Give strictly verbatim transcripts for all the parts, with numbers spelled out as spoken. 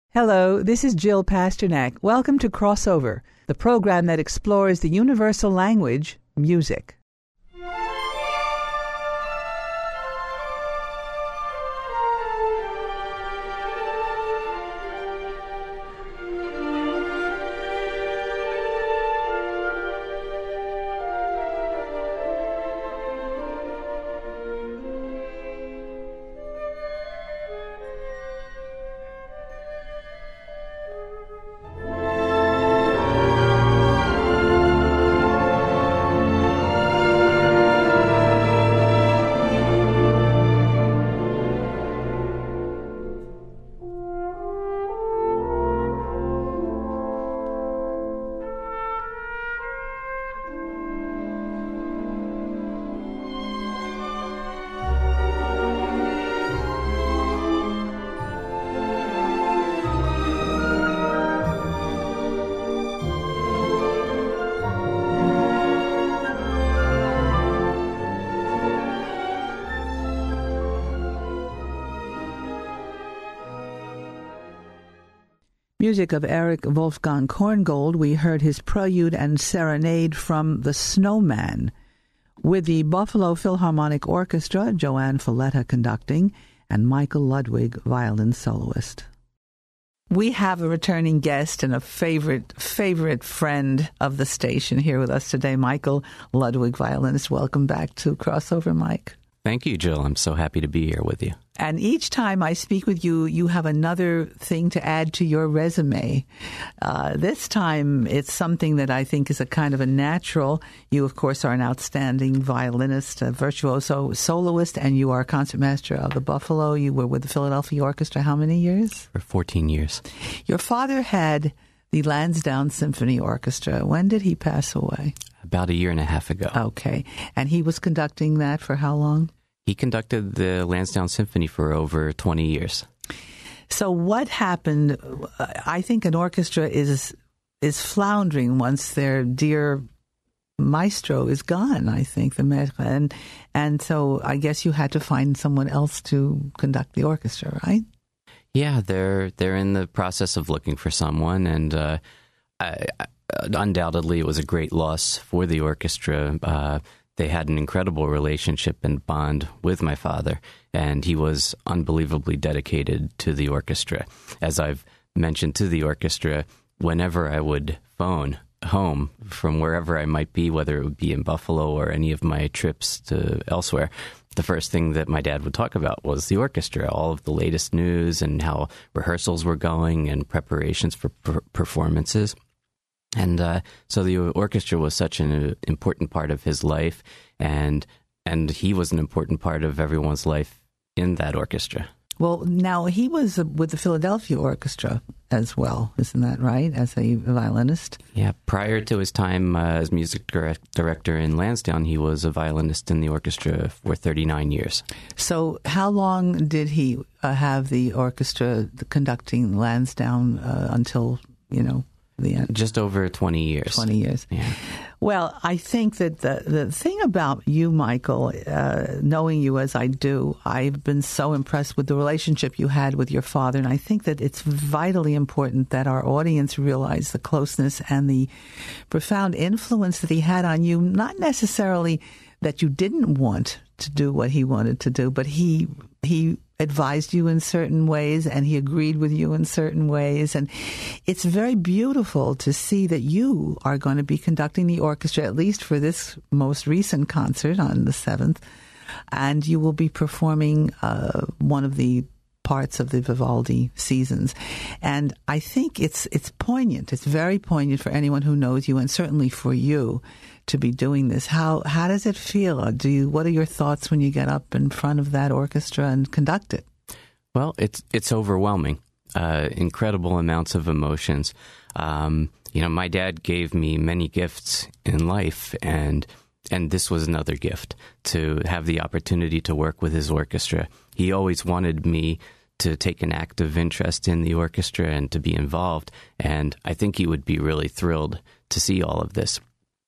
Hello, this is Jill Pasternak. Welcome to Crossover, the program that explores the universal language, music. Music of Eric Wolfgang Korngold. We heard his prelude and serenade from The Snowman, with the Buffalo Philharmonic Orchestra, Joanne Falletta conducting, and Michael Ludwig, violin soloist. We have a returning guest and a favorite, favorite friend of the station here with us today, Michael Ludwig, violinist. Welcome back to Crossover, Mike. Thank you, Jill. I'm so happy to be here with you. And each time I speak with you, you have another thing to add to your resume. Uh, this time, it's something that I think is a kind of a natural. You, of course, are an outstanding violinist, a virtuoso soloist, and you are concertmaster of the Buffalo. You were with the Philadelphia Orchestra how many years? For fourteen years. Your father had the Lansdowne Symphony Orchestra. When did he pass away? About a year and a half ago. Okay. And he was conducting that for how long? He conducted the Lansdowne Symphony for over twenty years. So what happened? I think an orchestra is is floundering once their dear maestro is gone, I think, the maître. And, and so I guess you had to find someone else to conduct the orchestra, right? Yeah, they're they're in the process of looking for someone, and uh, I, I, undoubtedly it was a great loss for the orchestra. Uh, they had an incredible relationship and bond with my father, and he was unbelievably dedicated to the orchestra. As I've mentioned to the orchestra, whenever I would phone home from wherever I might be, whether it would be in Buffalo or any of my trips to elsewhere, the first thing that my dad would talk about was the orchestra, all of the latest news and how rehearsals were going and preparations for per- performances. And uh, so the orchestra was such an important part of his life, and and he was an important part of everyone's life in that orchestra. Well, now he was with the Philadelphia Orchestra as well, isn't that right, as a violinist? Yeah, prior to his time uh, as music direct- director in Lansdowne, he was a violinist in the orchestra for thirty-nine years. So how long did he uh, have the orchestra conducting Lansdowne uh, until, you know, the end? Just over twenty years. twenty years. Yeah. Well, I think that the, the thing about you, Michael, uh, knowing you as I do, I've been so impressed with the relationship you had with your father. And I think that it's vitally important that our audience realize the closeness and the profound influence that he had on you, not necessarily that you didn't want to do what he wanted to do, but he he advised you in certain ways and he agreed with you in certain ways. And it's very beautiful to see that you are going to be conducting the orchestra, at least for this most recent concert on the seventh, and you will be performing uh, one of the parts of the Vivaldi seasons. And I think it's it's poignant. It's very poignant for anyone who knows you, and certainly for you, to be doing this. How how does it feel? Do you what are your thoughts when you get up in front of that orchestra and conduct it? Well, it's it's overwhelming. Uh, incredible amounts of emotions. Um, you know, my dad gave me many gifts in life, and and this was another gift, to have the opportunity to work with his orchestra. He always wanted me to take an active interest in the orchestra and to be involved, and I think he would be really thrilled to see all of this.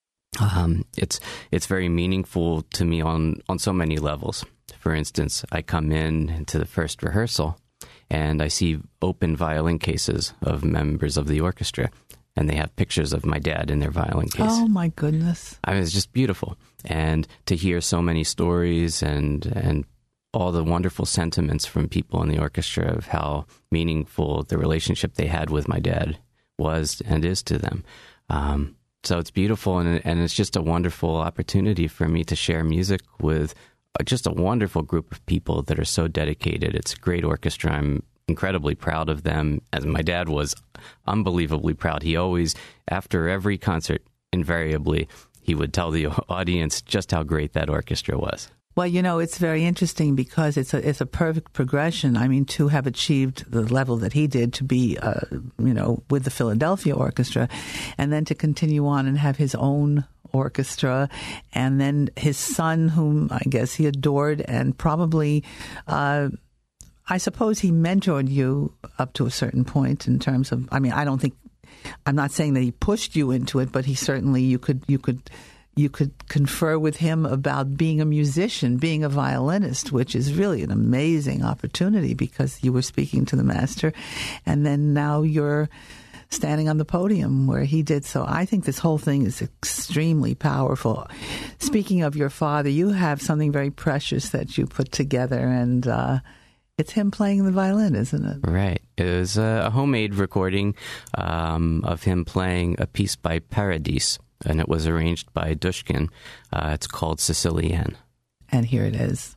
Um, it's it's very meaningful to me on, on so many levels. For instance, I come in to the first rehearsal, and I see open violin cases of members of the orchestra, and they have pictures of my dad in their violin case. Oh, my goodness. I mean, it's just beautiful. And to hear so many stories and and all the wonderful sentiments from people in the orchestra of how meaningful the relationship they had with my dad was and is to them. Um, so it's beautiful, and, and it's just a wonderful opportunity for me to share music with just a wonderful group of people that are so dedicated. It's a great orchestra. I'm incredibly proud of them, as my dad was unbelievably proud. He always, after every concert, invariably, he would tell the audience just how great that orchestra was. Well, you know, it's very interesting because it's a it's a perfect progression. I mean, to have achieved the level that he did, to be, uh, you know, with the Philadelphia Orchestra, and then to continue on and have his own orchestra, and then his son, whom I guess he adored, and probably, uh, I suppose he mentored you up to a certain point in terms of, I mean, I don't think, I'm not saying that he pushed you into it, but he certainly, you could, you could, you could confer with him about being a musician, being a violinist, which is really an amazing opportunity because you were speaking to the master, and then now you're standing on the podium where he did. So I think this whole thing is extremely powerful. Speaking of your father, you have something very precious that you put together, and uh, it's him playing the violin, isn't it? Right. It was a homemade recording um, of him playing a piece by Paradis, and it was arranged by Dushkin. Uh, it's called Sicilienne. And here it is.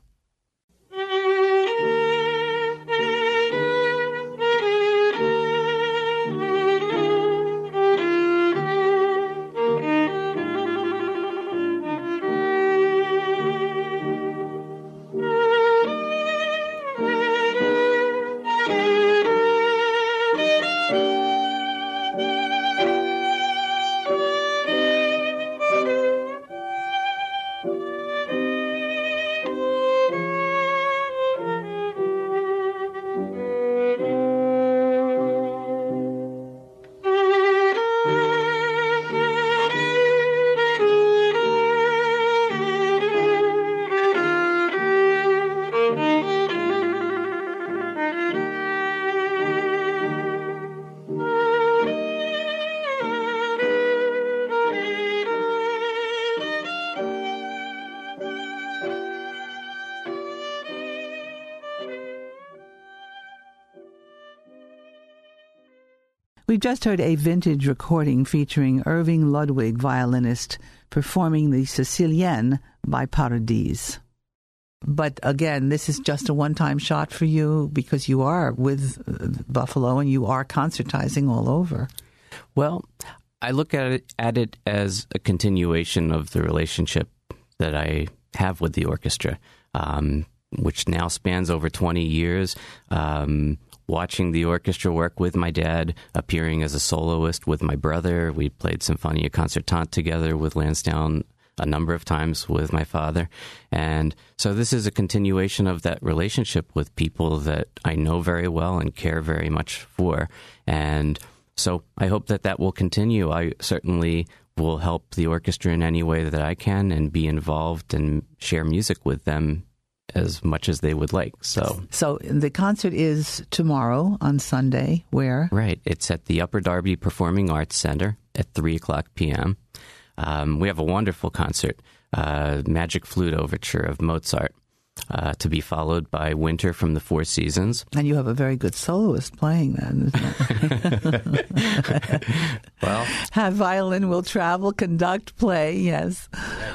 We just heard a vintage recording featuring Irving Ludwig, violinist, performing the Sicilienne by Paradis. But again, this is just a one-time shot for you because you are with Buffalo and you are concertizing all over. Well, I look at it, at it as a continuation of the relationship that I have with the orchestra, um, which now spans over twenty years. Um, watching the orchestra work with my dad, appearing as a soloist with my brother. We played Symphonia Concertante together with Lansdowne a number of times with my father. And so this is a continuation of that relationship with people that I know very well and care very much for. And so I hope that that will continue. I certainly will help the orchestra in any way that I can and be involved and share music with them as much as they would like. So so the concert is tomorrow on Sunday. Where? Right. It's at the Upper Darby Performing Arts Center at three o'clock p.m. Um, we have a wonderful concert, uh, Magic Flute Overture of Mozart, uh, to be followed by Winter from the Four Seasons. And you have a very good soloist playing then, isn't it? Well, have violin, will travel, conduct, play, yes.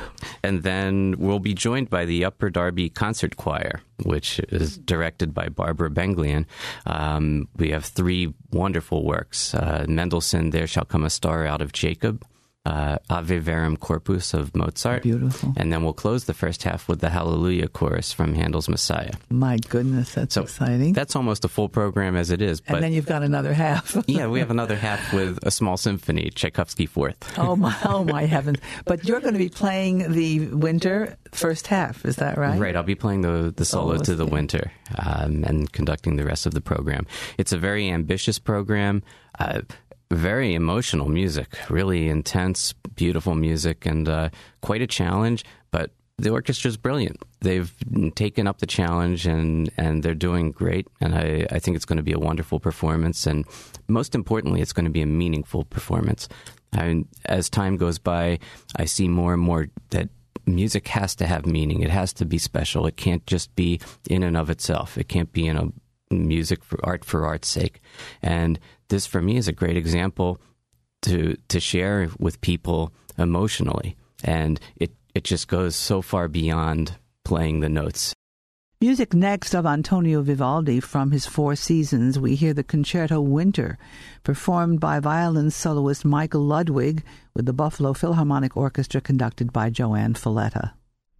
And then we'll be joined by the Upper Darby Concert Choir, which is directed by Barbara Benglian. Um, we have three wonderful works. Uh, Mendelssohn, There Shall Come a Star Out of Jacob, uh, Ave Verum Corpus of Mozart. Beautiful. And then we'll close the first half with the Hallelujah Chorus from Handel's Messiah. My goodness, that's so exciting. That's almost a full program as it is. But and then you've got another half. Yeah, we have another half with a small symphony, Tchaikovsky Fourth. Oh, my, oh my heavens. But you're going to be playing the Winter first half, is that right? Right, I'll be playing the, the solo Soloist, to the yeah. Winter um, and conducting the rest of the program. It's a very ambitious program. Uh, Very emotional music, really intense, beautiful music, and uh, quite a challenge, but the orchestra's brilliant. They've taken up the challenge, and, and they're doing great. And I, I think it's going to be a wonderful performance. And most importantly, it's going to be a meaningful performance. I, as time goes by, I see more and more that music has to have meaning. It has to be special. It can't just be in and of itself. It can't be in a music for art for art's sake. And this, for me, is a great example to to share with people emotionally. And it It just goes so far beyond playing the notes. Music next of Antonio Vivaldi from his Four Seasons. We hear the Concerto Winter, performed by violin soloist Michael Ludwig with the Buffalo Philharmonic Orchestra, conducted by Joanne Falletta.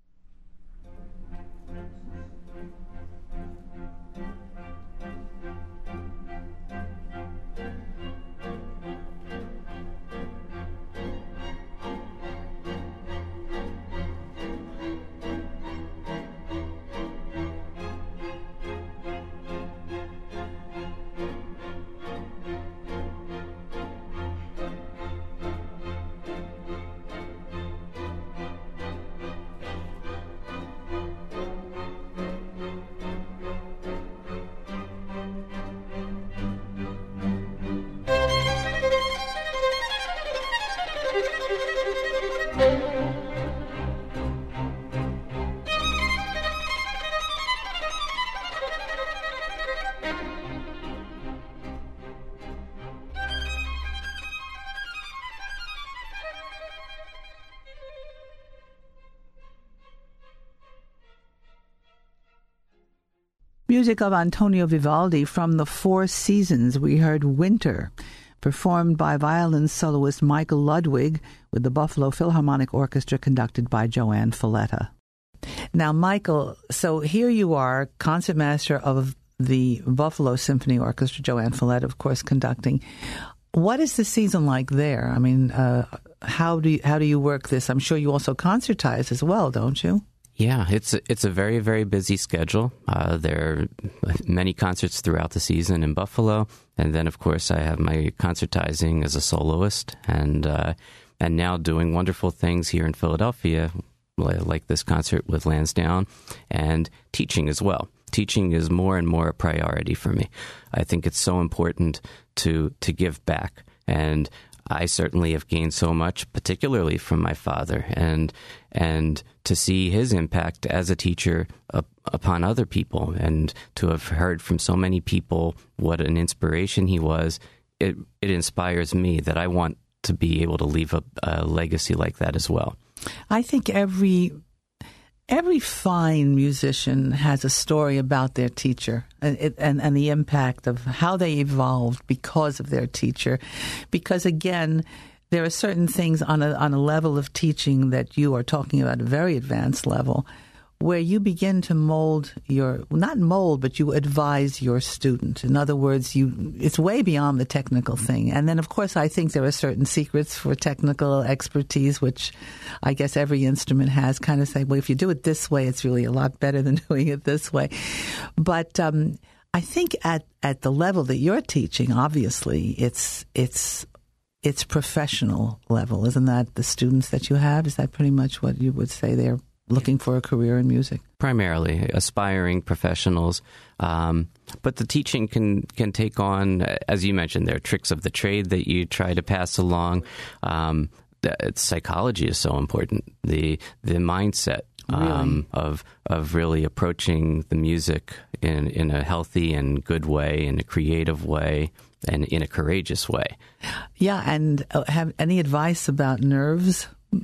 Music of Antonio Vivaldi from the Four Seasons. We heard Winter, performed by violin soloist Michael Ludwig with the Buffalo Philharmonic Orchestra, conducted by Joanne Falletta. Now, Michael, so here you are, concertmaster of the Buffalo Symphony Orchestra, Joanne Falletta, of course, conducting. What is the season like there? I mean, uh, how do you, how do you work this? I'm sure you also concertize as well, don't you? Yeah, it's a, it's a very, very busy schedule. Uh, there are many concerts throughout the season in Buffalo. And then, of course, I have my concertizing as a soloist, and uh, and now doing wonderful things here in Philadelphia, like this concert with Lansdowne, and teaching as well. Teaching is more and more a priority for me. I think it's so important to to give back. And I certainly have gained so much, particularly from my father, and and to see his impact as a teacher up, upon other people, and to have heard from so many people what an inspiration he was. It it inspires me that I want to be able to leave a, a legacy like that as well. I think every every fine musician has a story about their teacher and, and, and the impact of how they evolved because of their teacher. Because, again, there are certain things on a, on a level of teaching that you are talking about, a very advanced level, where you begin to mold your, not mold, but you advise your student. In other words, you it's way beyond the technical thing. And then, of course, I think there are certain secrets for technical expertise, which I guess every instrument has, kind of say, well, if you do it this way, it's really a lot better than doing it this way. But um, I think at, at the level that you're teaching, obviously, it's it's it's professional level. Isn't that the students that you have? Is that pretty much what you would say they're looking for a career in music? Primarily aspiring professionals. Um, but the teaching can, can take on, as you mentioned, there are tricks of the trade that you try to pass along. Um, the, psychology is so important. The the mindset um, really? of of really approaching the music in, in a healthy and good way, in a creative way, and in a courageous way. Yeah, and uh, have any advice about nerves?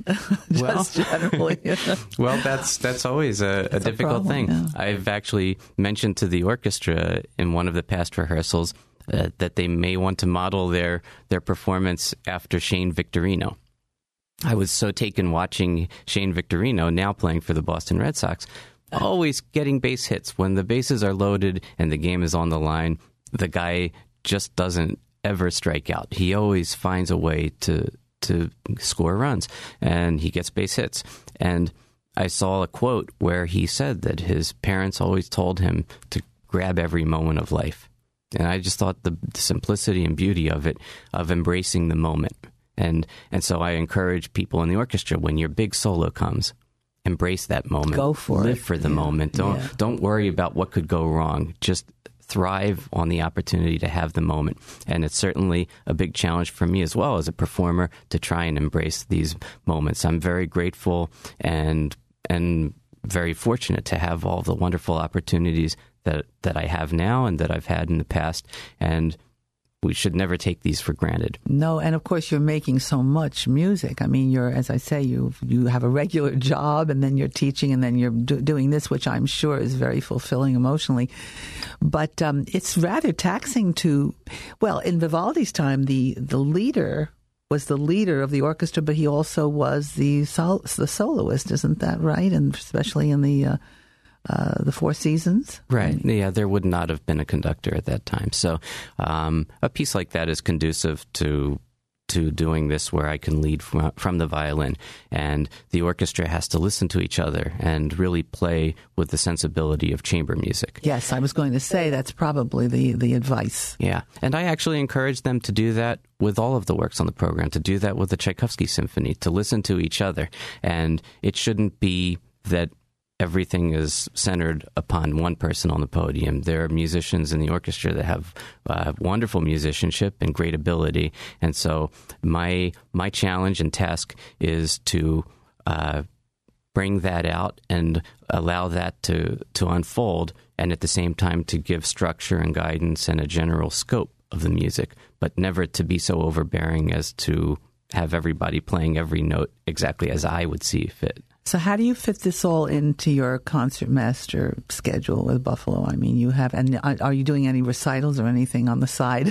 Just well, generally. Well, that's that's always a, a difficult a problem, thing. Yeah. I've actually mentioned to the orchestra in one of the past rehearsals uh, that they may want to model their their performance after Shane Victorino. I was so taken watching Shane Victorino, now playing for the Boston Red Sox, always getting base hits. When the bases are loaded and the game is on the line, the guy just doesn't ever strike out. He always finds a way to to score runs, and he gets base hits. And I saw a quote where he said that his parents always told him to grab every moment of life. And I just thought the, the simplicity and beauty of it, of embracing the moment. And and so I encourage people in the orchestra, when your big solo comes, embrace that moment. Go for Live it. for the yeah. moment. Don't yeah. don't worry about what could go wrong. Just thrive on the opportunity to have the moment. And it's certainly a big challenge for me as well as a performer to try and embrace these moments. I'm very grateful and and very fortunate to have all the wonderful opportunities that that I have now and that I've had in the past. And we should never take these for granted. No, and of course you're making so much music. I mean, you're, as I say, you you have a regular job, and then you're teaching, and then you're do, doing this, which I'm sure is very fulfilling emotionally. But um, it's rather taxing to, well, in Vivaldi's time, the the leader was the leader of the orchestra, but he also was the sol- the soloist, isn't that right? And especially in the uh, Uh, the Four Seasons. Right. Yeah, there would not have been a conductor at that time. So um, a piece like that is conducive to to doing this where I can lead from, from the violin. And the orchestra has to listen to each other and really play with the sensibility of chamber music. Yes, I was going to say that's probably the, the advice. Yeah. And I actually encourage them to do that with all of the works on the program, to do that with the Tchaikovsky Symphony, to listen to each other. And it shouldn't be that everything is centered upon one person on the podium. There are musicians in the orchestra that have uh, wonderful musicianship and great ability. And so my my challenge and task is to uh, bring that out and allow that to, to unfold, and at the same time to give structure and guidance and a general scope of the music, but never to be so overbearing as to have everybody playing every note exactly as I would see fit. So how do you fit this all into your concertmaster schedule with Buffalo? I mean, you have, and are you doing any recitals or anything on the side?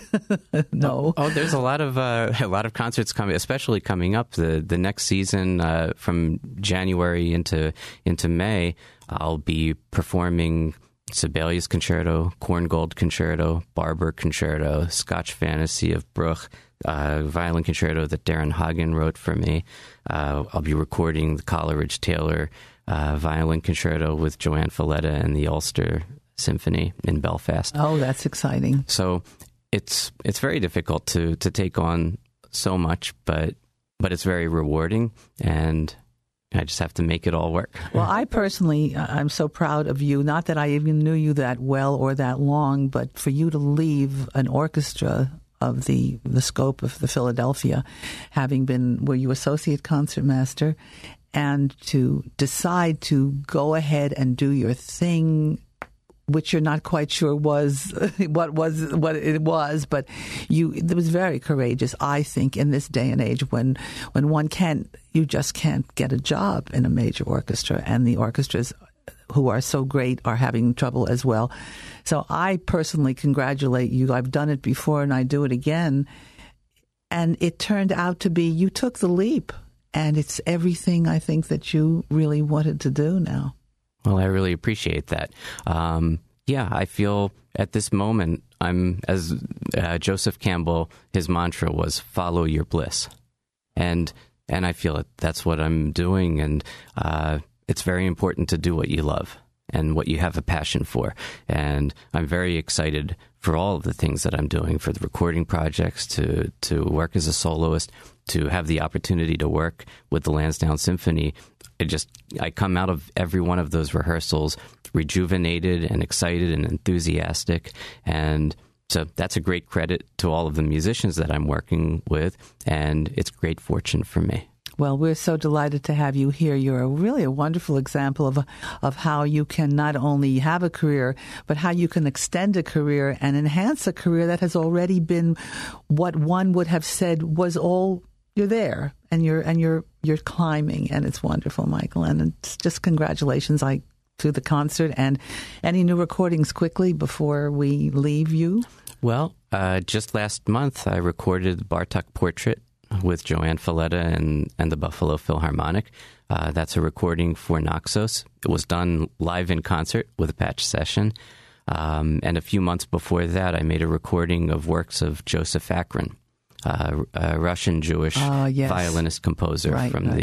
No. Oh, oh, there's a lot of uh, a lot of concerts coming, especially coming up the the next season uh, from January into into May. I'll be performing Sibelius Concerto, Korngold Concerto, Barber Concerto, Scotch Fantasy of Bruch, uh, violin concerto that Darren Hagen wrote for me. Uh, I'll be recording the Coleridge Taylor uh, violin concerto with Joanne Falletta and the Ulster Symphony in Belfast. Oh, that's exciting. So it's it's very difficult to to take on so much, but but it's very rewarding, and I just have to make it all work. Well, I personally, I'm so proud of you. Not that I even knew you that well or that long, but for you to leave an orchestra of the, the scope of the Philadelphia, having been, were you associate concertmaster, and to decide to go ahead and do your thing, which you're not quite sure was what was what it was, but you it was very courageous, I think, in this day and age when when one can't, you just can't get a job in a major orchestra, and the orchestras who are so great are having trouble as well. So I personally congratulate you. I've done it before and I do it again. And it turned out to be, you took the leap, and it's everything I think that you really wanted to do now. Well, I really appreciate that. Um, yeah, I feel at this moment, I'm, as uh, Joseph Campbell, his mantra was, follow your bliss. And and I feel that that's what I'm doing. And uh, it's very important to do what you love and what you have a passion for. And I'm very excited for all of the things that I'm doing, for the recording projects, to, to work as a soloist, to have the opportunity to work with the Lansdowne Symphony. I just, I come out of every one of those rehearsals rejuvenated and excited and enthusiastic. And so that's a great credit to all of the musicians that I'm working with, and it's great fortune for me. Well, we're so delighted to have you here. You're a, really a wonderful example of of how you can not only have a career, but how you can extend a career and enhance a career that has already been what one would have said was all, you're there and you're and you're you're climbing, and it's wonderful, Michael. And it's just congratulations I to the concert, and any new recordings quickly before we leave you. Well, uh, just last month I recorded the Bartók Portrait with Joanne Falletta and, and the Buffalo Philharmonic. Uh, that's a recording for Naxos. It was done live in concert with a patch session. Um, and a few months before that, I made a recording of works of Joseph Akron, uh, a Russian Jewish uh, yes. violinist composer right, from right. the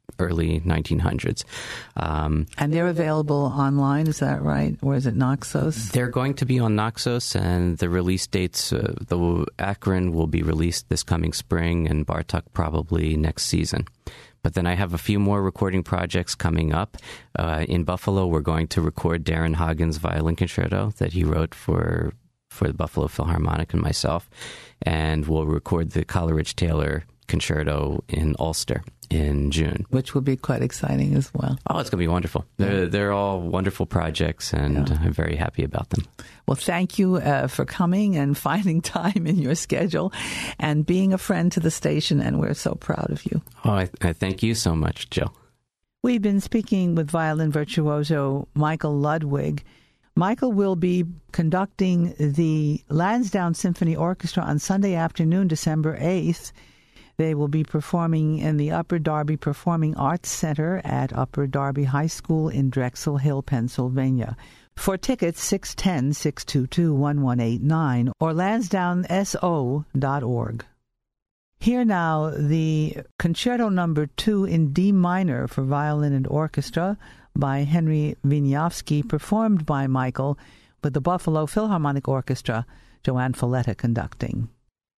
early nineteen hundreds. Um, and they're available online, is that right? Or is it Naxos? They're going to be on Naxos, and the release dates, uh, the Akron will be released this coming spring, and Bartok probably next season. But then I have a few more recording projects coming up. Uh, in Buffalo, we're going to record Darren Hagen's violin concerto that he wrote for for the Buffalo Philharmonic and myself. And we'll record the Coleridge Taylor concerto in Ulster in June. Which will be quite exciting as well. Oh, it's going to be wonderful. They're, they're all wonderful projects, and yeah. I'm very happy about them. Well, thank you uh, for coming and finding time in your schedule and being a friend to the station, and we're so proud of you. Oh, I, I thank you so much, Jill. We've been speaking with violin virtuoso Michael Ludwig. Michael will be conducting the Lansdowne Symphony Orchestra on Sunday afternoon, December eighth. They will be performing in the Upper Darby Performing Arts Center at Upper Darby High School in Drexel Hill, Pennsylvania. For tickets, six one zero, six two two, one one eight nine or lansdowne s o dot org. Here now, the Concerto Number two in D minor for violin and orchestra by Henry Wieniawski, performed by Michael with the Buffalo Philharmonic Orchestra, Joanne Falletta conducting.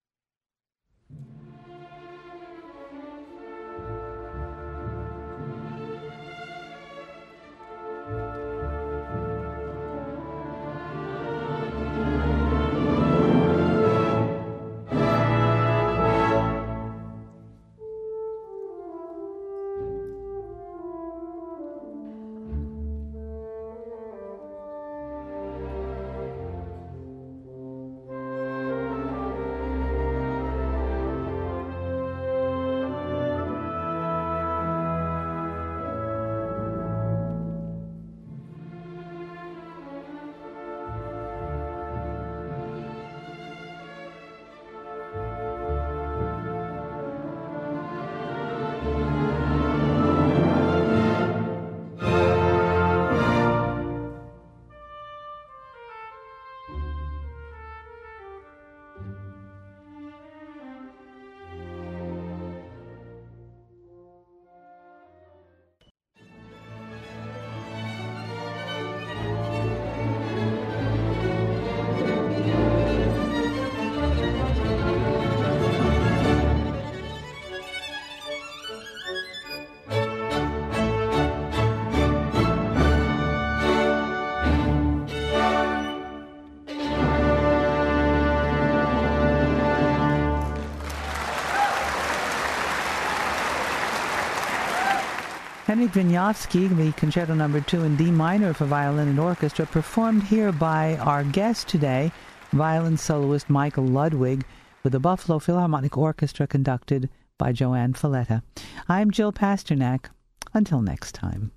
Henry Wieniawski, the Concerto Number two in D minor for violin and orchestra, performed here by our guest today, violin soloist Michael Ludwig, with the Buffalo Philharmonic Orchestra conducted by Joanne Falletta. I'm Jill Pasternak. Until next time.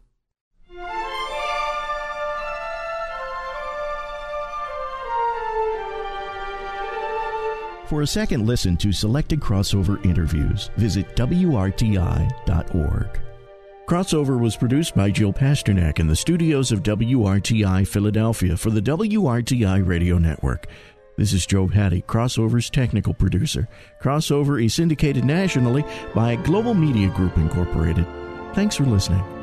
For a second listen to selected crossover interviews, visit W R T I dot org. Crossover was produced by Jill Pasternak in the studios of W R T I Philadelphia for the W R T I Radio Network. This is Joe Hattie, Crossover's technical producer. Crossover is syndicated nationally by Global Media Group Incorporated. Thanks for listening.